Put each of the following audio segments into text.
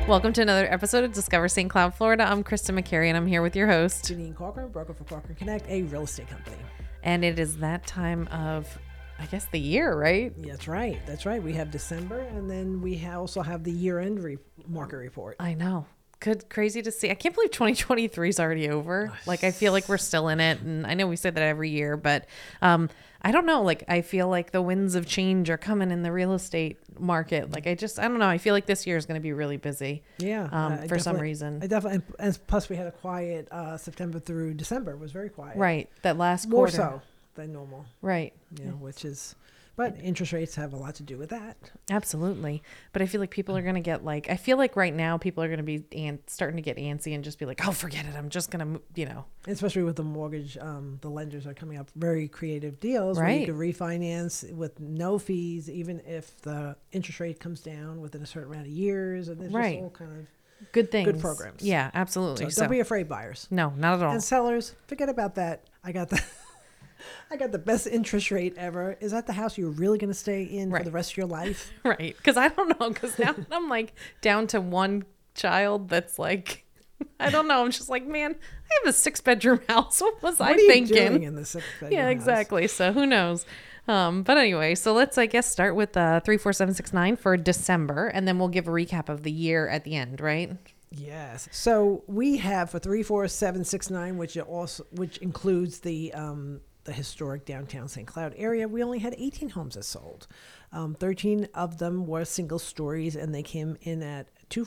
Welcome to another episode of Discover St. Cloud, Florida. I'm Krista McCary, and I'm here with your host, Janine Corcoran, broker for Corcoran Connect, a real estate company. And it is that time of, I guess, the year, right? Yeah, that's right. That's right. We have December, and then we also have the year-end market report. I know. Crazy to see. I can't believe 2023 is already over. Like, I feel like we're still in it, and I know we say that every year, but I don't know. Like, I feel like the winds of change are coming in the real estate market. Like, I don't know. I feel like this year is going to be really busy. Yeah. For some reason. I definitely, and plus we had a quiet September through December. It was very quiet. Right. That last More quarter. so than normal. Right. Which is... But interest rates have a lot to do with that. Absolutely. But I feel like people are going to get I feel like right now people are going to be starting to get antsy and just be like, oh, forget it. I'm just going to, Especially with the mortgage, the lenders are coming up very creative deals where you can refinance with no fees, even if the interest rate comes down within a certain amount of years. And there's just all kind of good things. Good programs. Yeah, absolutely. So don't be afraid, buyers. No, not at all. And sellers, forget about that. I got the best interest rate ever. Is that the house you're really going to stay in for the rest of your life? Right. Because I don't know. Because now I'm like down to one child that's like, I don't know. I'm just like, man, I have a 6-bedroom house. What was I thinking? What are you doing in the 6-bedroom Yeah, exactly. house? So who knows? But anyway, so let's, I guess, start with 34769 for December, and then we'll give a recap of the year at the end, right? Yes. So we have for 34769, which includes the historic downtown St. Cloud area, we only had 18 homes that sold. 13 of them were single stories, and they came in at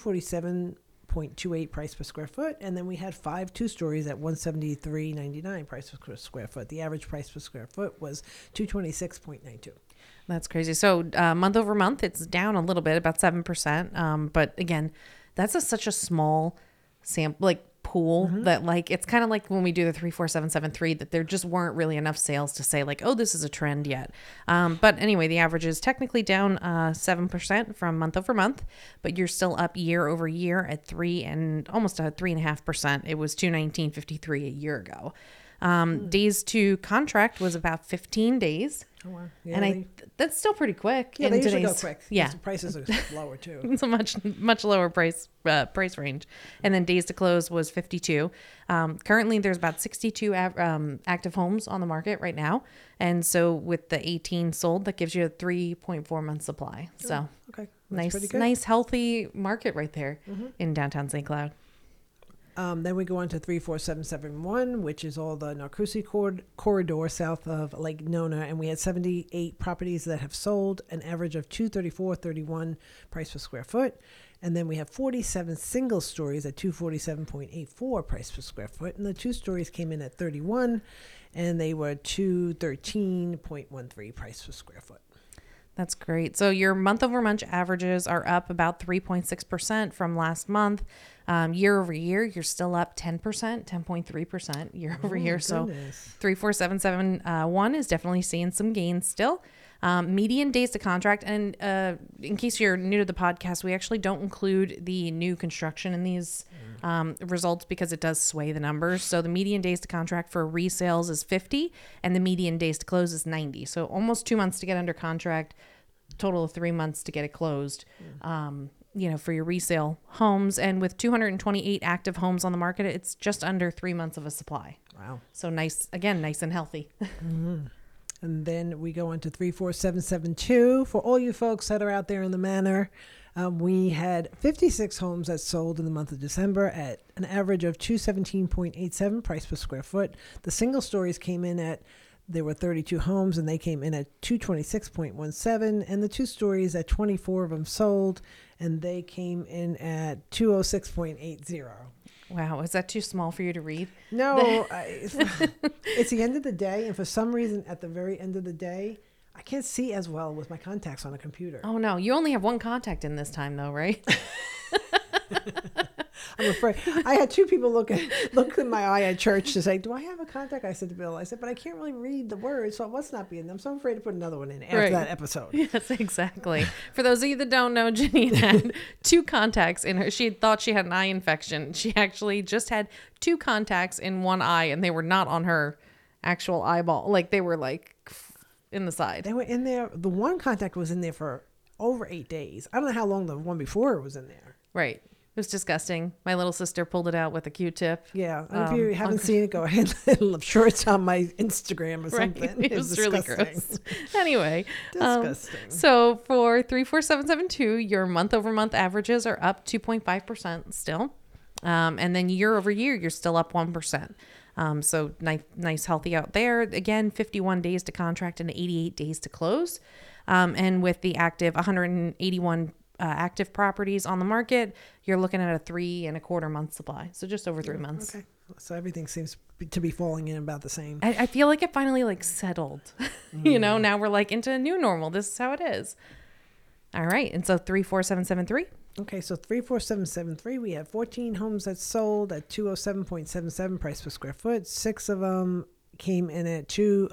$247.28 price per square foot. And then we had 5 2-stories at $173.99 price per square foot. The average price per square foot was $226.92. That's crazy. So month over month, it's down a little bit, about 7%. But again, that's such a small sample, pool that it's kind of like when we do the 34773 that there just weren't really enough sales to say oh, this is a trend yet. But anyway, the average is technically down 7% from month over month, but you're still up year over year at almost 3.5%. It was 219.53 a year ago. Days to contract was about 15 days. Oh, wow. Yeah, and that's still pretty quick. Yeah, they usually go quick. Yeah. The prices are lower too. It's a much lower price range. And then days to close was 52. Currently, there's about 62 active homes on the market right now. And so with the 18 sold, that gives you a 3.4 month supply. So okay. That's pretty good. Nice, healthy market right there in downtown St. Cloud. Then we go on to 34771, which is all the Narcousie corridor south of Lake Nona, and we had 78 properties that have sold, an average of $234.31 price per square foot. And then we have 47 single stories at $247.84 price per square foot, and the 2 stories came in at 31, and they were $213.13 price per square foot. That's great. So your month over month averages are up about 3.6% from last month. Year over year, you're still up 10%, 10.3% year over year. So 34771 is definitely seeing some gains still. Median days to contract. And in case you're new to the podcast, we actually don't include the new construction in these results because it does sway the numbers. So the median days to contract for resales is 50 and the median days to close is 90. So almost 2 months to get under contract, total of 3 months to get it closed. For your resale homes. And with 228 active homes on the market, it's just under 3 months of a supply. Wow. So nice and healthy. And then we go on to 34772. For all you folks that are out there in the manor, we had 56 homes that sold in the month of December at an average of $217.87 price per square foot. The single stories came in at, there were 32 homes, and they came in at $226.17, and the 2 stories at 24 of them sold, and they came in at $206.80. Wow, is that too small for you to read? No, it's the end of the day, and for some reason, at the very end of the day, I can't see as well with my contacts on a computer. Oh, no. You only have one contact in this time, though, right? I'm afraid. I had 2 people look in my eye at church to say, do I have a contact? I said to Bill, but I can't really read the words, so it must not be in them. So I'm afraid to put another one in after that episode. Yes, exactly. For those of you that don't know, Janine had 2 contacts in her. She thought she had an eye infection. She actually just had 2 contacts in one eye, and they were not on her actual eyeball. They were in the side. They were in there. The one contact was in there for over 8 days. I don't know how long the one before was in there. Right. was disgusting. My little sister pulled it out with a Q-tip. Yeah. And if you haven't seen it, go ahead. I'm sure it's on my Instagram or something. Right. It was really gross. Anyway, Disgusting. so for 34772, your month-over-month averages are up 2.5% still. And then year over year, you're still up 1%. So nice, healthy out there. Again, 51 days to contract and 88 days to close. And with the active 181 active properties on the market, you're looking at a 3.25 month supply. So just over 3 months. Okay. So everything seems to be falling in about the same. I feel like it finally like settled. You know, now we're like into a new normal. This is how it is. All right. And so 34773. Okay, so 34773, we have 14 homes that sold at 207.77 price per square foot. 6 of them came in at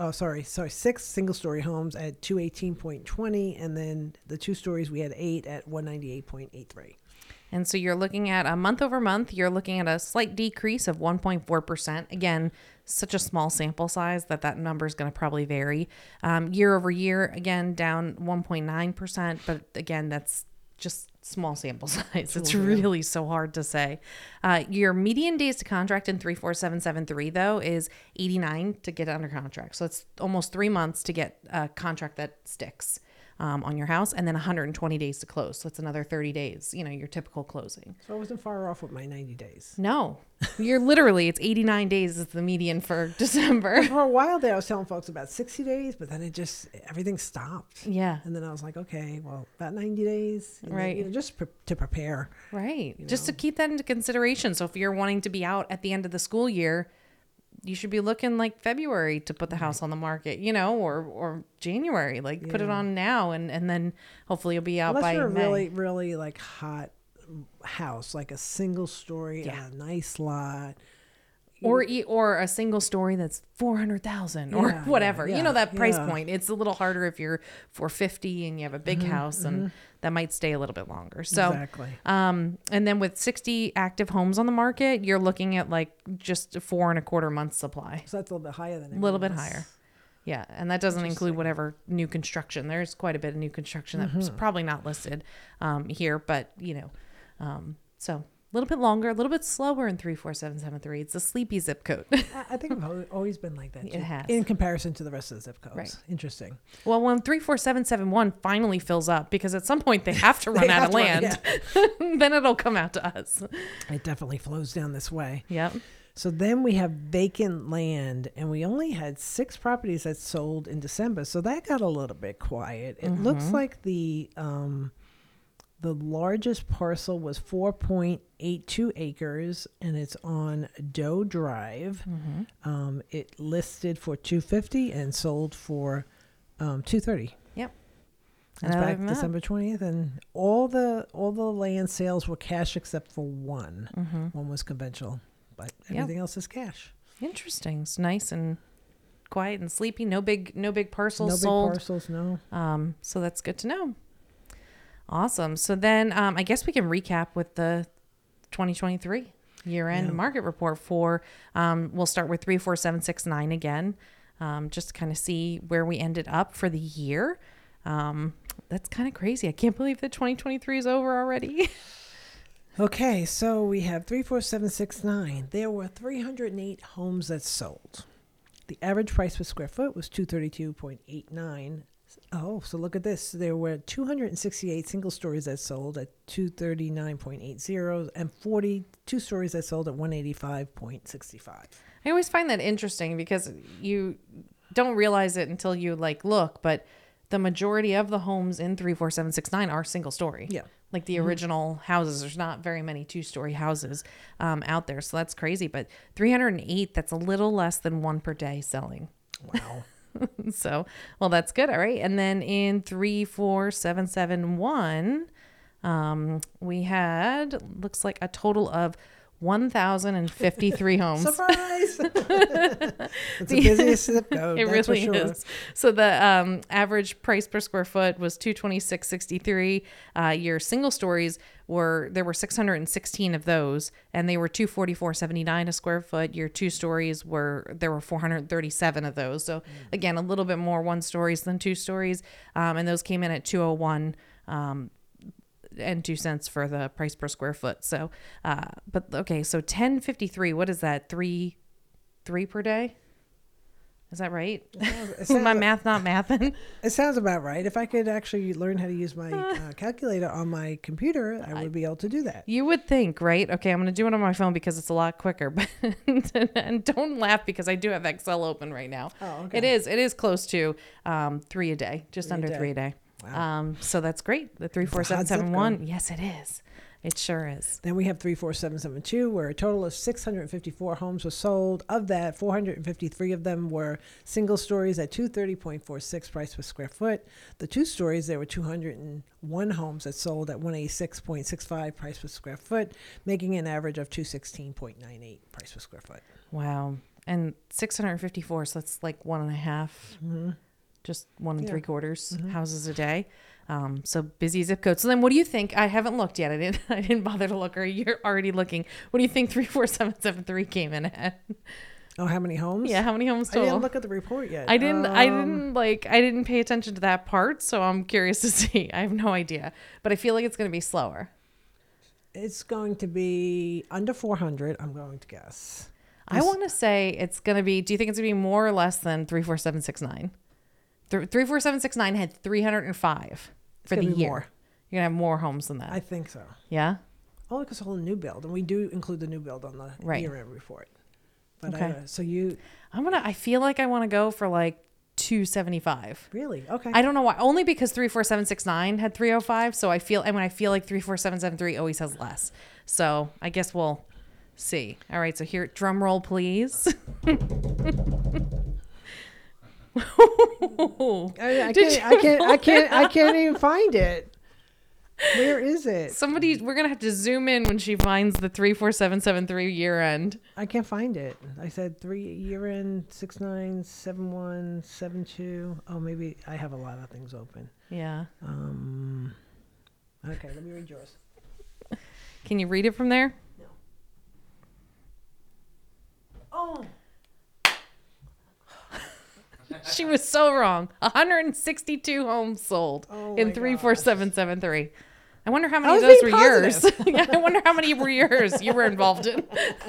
6 single-story homes at 218.20, and then the 2 stories we had 8 at 198.83. And so you're looking at a month over month, you're looking at a slight decrease of 1.4%. Again, such a small sample size that number is going to probably vary. Year over year, again, down 1.9%, but again, that's just small sample size. It's really so hard to say. Your median days to contract in 34773 though is 89 to get under contract. So it's almost 3 months to get a contract that sticks on your house, and then 120 days to close. So it's another 30 days, you know, your typical closing. So I wasn't far off with my 90 days. No, you're literally, it's 89 days is the median for December. For a while there, I was telling folks about 60 days, but then everything stopped. Yeah. And then I was like, okay, well, about 90 days. Right. Then, just to prepare. Right. Just to keep that into consideration. So if you're wanting to be out at the end of the school year, you should be looking like February to put the house on the market, you know, or January, like put it on now, and then hopefully you'll be out Unless by you're a May. really, really like hot house, like a single story, a nice lot. Or a single story that's 400,000 or whatever, you know, that price point. It's a little harder if you're 450 and you have a big house, and that might stay a little bit longer. So, exactly. And then with 60 active homes on the market, you're looking at like just a 4.25 month supply. So that's a little bit higher than A little bit higher. Yeah. And that doesn't include whatever new construction. There's quite a bit of new construction that's probably not listed here, but you know, so a little bit longer, a little bit slower in 34773. It's a sleepy zip code. I think I've always been like that. Too, It has. in comparison to the rest of the zip codes. Right. Interesting. Well, when 34771 finally fills up, because at some point they have to run out of land, then it'll come out to us. It definitely flows down this way. Yep. So then we have vacant land, and we only had 6 properties that sold in December. So that got a little bit quiet. It looks like the largest parcel was 4.82 acres, and it's on Doe Drive. It listed for $250 and sold for $230. Yep. That's back December 20th, and all the land sales were cash except for one. One was conventional, but everything else is cash. Interesting. It's nice and quiet and sleepy. No big parcels No sold. big parcels, no. So that's good to know. Awesome. So then I guess we can recap with the 2023 year-end market report for, we'll start with 34769 again, just to kind of see where we ended up for the year. That's kind of crazy. I can't believe that 2023 is over already. Okay, so we have 34769. There were 308 homes that sold. The average price per square foot was $232.89. Oh, so look at this. There were 268 single stories that sold at $239.80 and 42 stories that sold at $185.65. I always find that interesting because you don't realize it until you like look, but the majority of the homes in 34769 are single story. Yeah. Like the original houses. There's not very many 2-story houses out there. So that's crazy. But 308, that's a little less than 1 per day selling. Wow. So, well, that's good. All right. And then in 34771, we had, looks like a total of 1,053 homes. Surprise! It's the busiest zip code. It that's really for sure. is. So the average price per square foot was $226.63. Your single stories there were 616 of those, and they were $244.79 a square foot. Your 2 stories there were 437 of those. So again, a little bit more 1 stories than 2 stories, and those came in at $201. and 2 cents for the price per square foot. So, but okay, so 1053. What is that? Three per day? Is that right? My math not mathing. It sounds about right. If I could actually learn how to use my calculator on my computer, I would be able to do that. You would think, right? Okay, I'm going to do it on my phone because it's a lot quicker. But and don't laugh because I do have Excel open right now. Oh, okay. It is close to 3 a day, just under 3 a day. Wow. So that's great. The 34771. Yes, it is. It sure is. Then we have 34772, where a total of 654 homes were sold. Of that, 453 of them were single stories at 230.46 price per square foot. The 2 stories, there were 201 homes that sold at 186.65 price per square foot, making an average of 216.98 price per square foot. Wow. And 654, so that's like 1.5, just 1 and 3/4 houses a day. So busy zip code. So then what do you think? I haven't looked yet. I didn't bother to look, or you're already looking. What do you think 34773 came in at? Oh, how many homes? Yeah, how many homes total? I didn't look at the report yet. I didn't pay attention to that part, so I'm curious to see. I have no idea. But I feel like it's going to be slower. It's going to be under 400, I'm going to guess. I want to say it's going to be, do you think it's going to be more or less than 34769? 34769 had 305 for the year. More. You're going to have more homes than that. I think so. Yeah? Only because of the new build, and we do include the new build on the year-end report. But okay. I feel like I want to go for like 275. Really? Okay. I don't know why. Only because 34769 had 305. So I feel like 34773 always has less. So I guess we'll see. All right. So here, drum roll, please. I can't even find it. Where is it? We're gonna have to zoom in when she finds the 34773 year end. I can't find it. I said 3 year end 697172. Oh, maybe I have a lot of things open. Yeah. Okay, let me read yours. Can you read it from there? No. Oh. She was so wrong. 162 homes sold in 34773. I wonder how many of those were yours. Yeah, I wonder how many were yours you were involved in.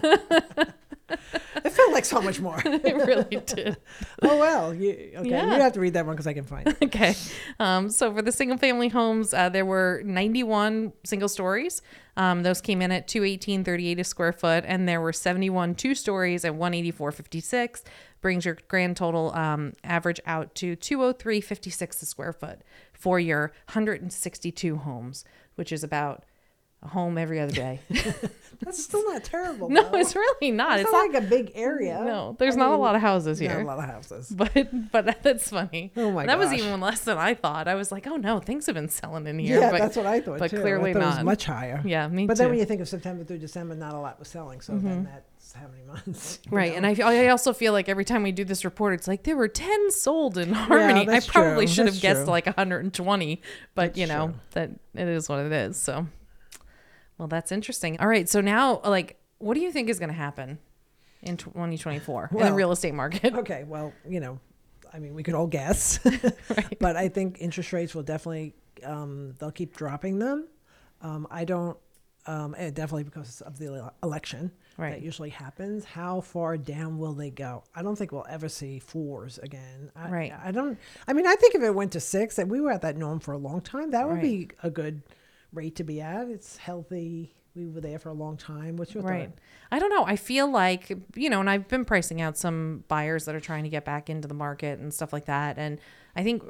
It felt like so much more. It really did. Oh, well. Okay. You have to read that one because I can find it. Okay. So for the single family homes, there were 91 single stories. Those came in at $218.38 a square foot, and there were 71 2 stories at $184.56. Brings your grand total average out to $203.56 a square foot for your 162 homes, which is about a home every other day. That's still not terrible. No, it's really not. It's not like a big area. No, there's not a lot of houses here. Not a lot of houses. But that's funny. Oh my That gosh. was even less than I thought. I was like, oh no, things have been selling in here. Yeah, but that's what I thought. But too. clearly I thought not. It was much higher. Yeah, me too. But then when you think of September through December, not a lot was selling. So then that's how many months. Right. know? And I also feel like every time we do this report, it's like there were 10 sold in Harmony. I that's probably true. should have That's guessed true. like 120, but That's true. that it is what it is. So, well, that's interesting. All right. So now, like, what do you think is going to happen in 2024 in the Well, real estate market? Okay. Well, I mean, we could all guess, Right. but I think interest rates will definitely, they'll keep dropping them. I don't, and definitely because of the election. Right. That usually happens. How far down will they go? I don't think we'll ever see 4s again. Right. I think if it went to 6, and we were at that norm for a long time, that would be a good rate to be at. It's healthy. We were there for a long time. What's your Right. thought? I don't know. I feel like, and I've been pricing out some buyers that are trying to get back into the market and stuff like that. And I think,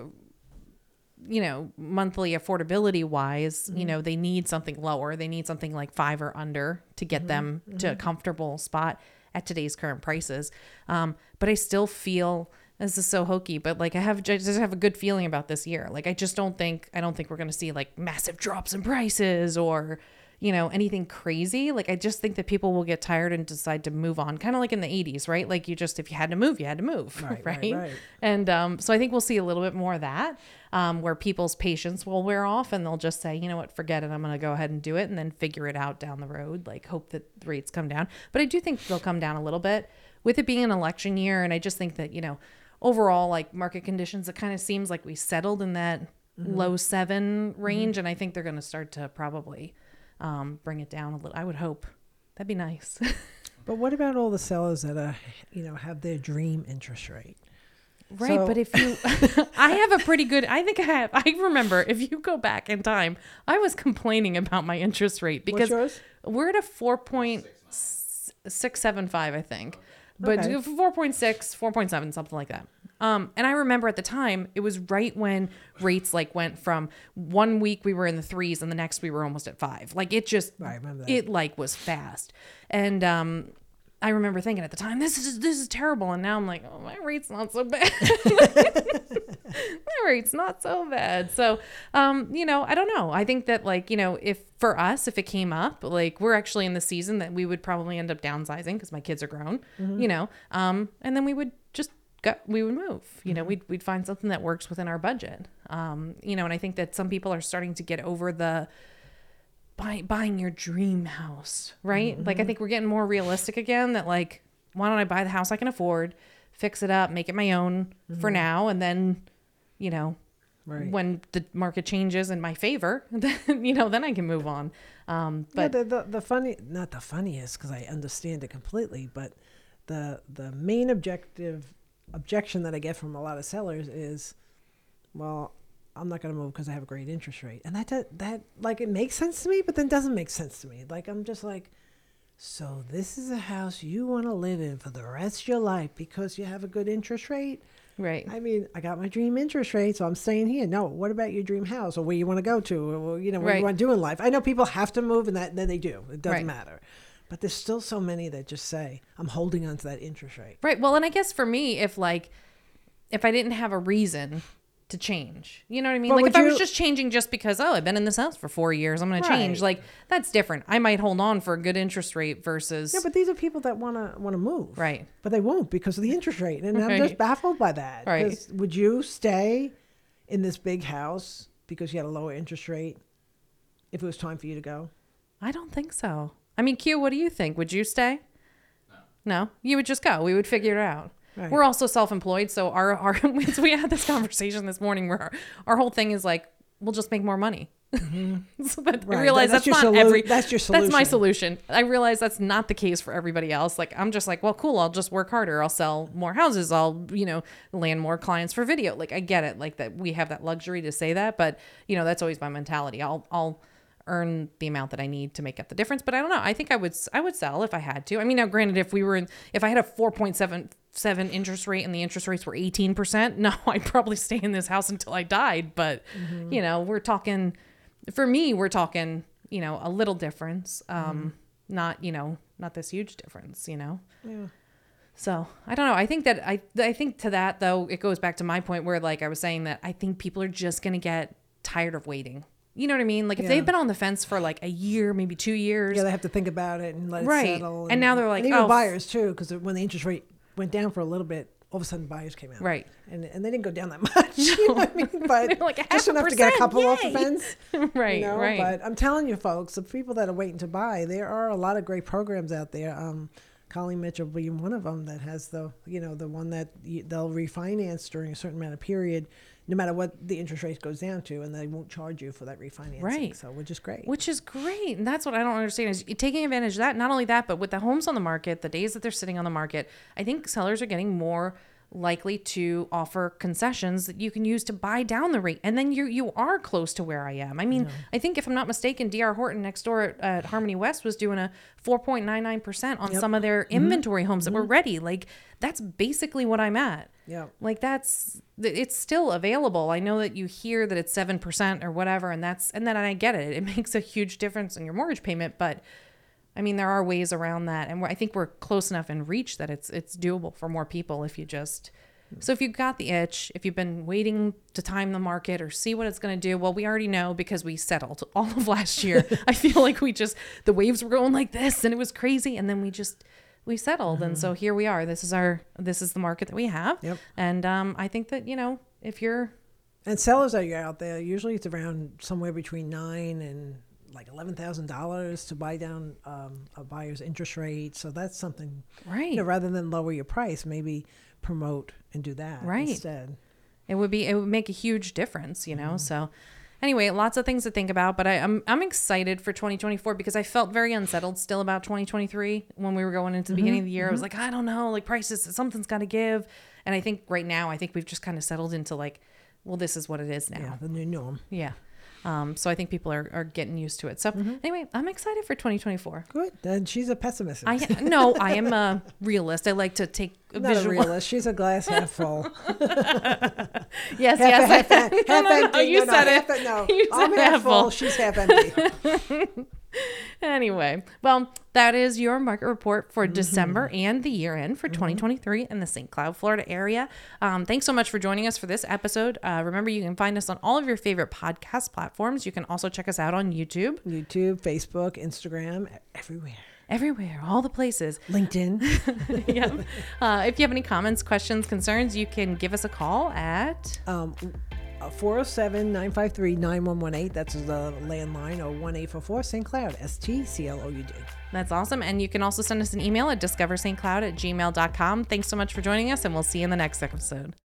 monthly affordability wise, they need something lower. They need something like 5 or under to get them to a comfortable spot at today's current prices. But I still feel, this is so hokey, but like I just have a good feeling about this year. Like I don't think we're going to see like massive drops in prices or, anything crazy. Like I just think that people will get tired and decide to move on, kind of like in the 80s, right? Like if you had to move, you had to move, right? And so I think we'll see a little bit more of that, where people's patience will wear off and they'll just say, you know what, forget it. I'm going to go ahead and do it and then figure it out down the road, like hope that the rates come down. But I do think they'll come down a little bit with it being an election year. And I just think that, overall, like market conditions, it kind of seems like we settled in that low 7 range. And I think they're going to start to probably bring it down a little. I would hope. That'd be nice. But what about all the sellers that are, have their dream interest rate? Right, but if you, I have a pretty good, I remember if you go back in time, I was complaining about my interest rate because we're at a 4.675, I think, but 4.6, 4.7, something like that. And I remember at the time, it was right when rates like went from 1 week we were in the 3s and the next we were almost at 5. Like it just, I remember that. It like was fast. And, I remember thinking at the time, this is terrible. And now I'm like, oh, my rate's not so bad. My rate's not so bad. So, I don't know. I think that if for us, if it came up, like we're actually in the season that we would probably end up downsizing because my kids are grown, and then we would just we would move, we'd find something that works within our budget. And I think that some people are starting to get over the buying your dream house, right? Like I think we're getting more realistic again that why don't I buy the house I can afford, fix it up, make it my own for now, and then when the market changes in my favor, then then I can move on. But the funny, not the funniest because I understand it completely, but the main objection that I get from a lot of sellers is, well, I'm not going to move because I have a great interest rate. And that it makes sense to me, but then doesn't make sense to me. Like, I'm just like, so this is a house you want to live in for the rest of your life because you have a good interest rate? Right. I mean, I got my dream interest rate, so I'm staying here. No, what about your dream house or where you want to go to or, what you want to do in life? I know people have to move and then they do. It doesn't matter. But there's still so many that just say, I'm holding on to that interest rate. Right. Well, and I guess for me, if I didn't have a reason to change. You know what I mean? But if I was just changing just because, I've been in this house for 4 years, I'm going to change. Like that's different. I might hold on for a good interest rate versus. Yeah, but these are people that want to move. Right. But they won't because of the interest rate. And I'm just baffled by that. Right. Would you stay in this big house because you had a lower interest rate if it was time for you to go? I don't think so. I mean, Q, what do you think? Would you stay? No? You would just go. We would figure it out. Right. We're also self-employed, so our we had this conversation this morning where our whole thing is like, we'll just make more money. So I realize that's not that's your solution. That's my solution. I realize that's not the case for everybody else. Like I'm just like, well, cool. I'll just work harder. I'll sell more houses. I'll land more clients for video. Like I get it. Like that we have that luxury to say that, but that's always my mentality. I'll earn the amount that I need to make up the difference. But I don't know. I think I would sell if I had to. I mean, now granted, if I had a 4.77 interest rate and the interest rates were 18%, no, I'd probably stay in this house until I died. But, we're talking a little difference. Not this huge difference, Yeah. So I don't know. I think that I think to that though, it goes back to my point where I was saying that I think people are just going to get tired of waiting. You know what I mean? Like if they've been on the fence for a year, maybe 2 years. Yeah, they have to think about it and let it settle. And now they're like, even buyers too, because when the interest rate went down for a little bit, all of a sudden buyers came out. Right. And they didn't go down that much. You know what I mean? But just enough to get a couple off the fence. Right. Right. But I'm telling you folks, the people that are waiting to buy, there are a lot of great programs out there. Colleen Mitchell being one of them that has the one that they'll refinance during a certain amount of period, no matter what the interest rate goes down to, and they won't charge you for that refinancing. Right. So, which is great. And that's what I don't understand is taking advantage of that. Not only that, but with the homes on the market, the days that they're sitting on the market, I think sellers are getting more likely to offer concessions that you can use to buy down the rate. And then you are close to where I am. I mean, I think if I'm not mistaken, D.R. Horton next door at Harmony West was doing a 4.99% on some of their inventory homes that were ready. Like that's basically what I'm at. Yeah. Like it's still available. I know that you hear that it's 7% or whatever. And then I get it. It makes a huge difference in your mortgage payment, but I mean, there are ways around that. And I think we're close enough in reach that it's doable for more people if you just... So if you've got the itch, if you've been waiting to time the market or see what it's going to do, well, we already know because we settled all of last year. I feel like the waves were going like this and it was crazy. And then we settled. And so here we are. This is the market that we have. Yep. And I think that, if you're... And sellers that are out there, usually it's around somewhere between $9,000 and $11,000 to buy down a buyer's interest rate. So that's something, right? Rather than lower your price, maybe promote and do that instead. It would make a huge difference, you know? So anyway, lots of things to think about, but I'm excited for 2024 because I felt very unsettled still about 2023 when we were going into the beginning of the year. I was like, I don't know, like prices, something's got to give. And I think right now, I think we've just kind of settled into like, well, this is what it is now. Yeah, the new norm. Yeah. So I think people are getting used to it. So anyway, I'm excited for 2024. Good. Then she's a pessimist. No, I am a realist. I like to take a Not visual. a realist. She's a glass half full. Yes, half yes. empty. You said it. You I'm said half half full. full. She's half empty. Anyway, well, that is your market report for December and the year end for 2023 in the St. Cloud, Florida area. Thanks so much for joining us for this episode. Remember, you can find us on all of your favorite podcast platforms. You can also check us out on YouTube, Facebook, Instagram, everywhere, all the places. LinkedIn. Yep. If you have any comments, questions, concerns, you can give us a call at 407-953-9118. That's the landline, or 1-844 St. Cloud, STCLOUD. That's awesome. And you can also send us an email at discoverstcloud@gmail.com. Thanks so much for joining us, and we'll see you in the next episode.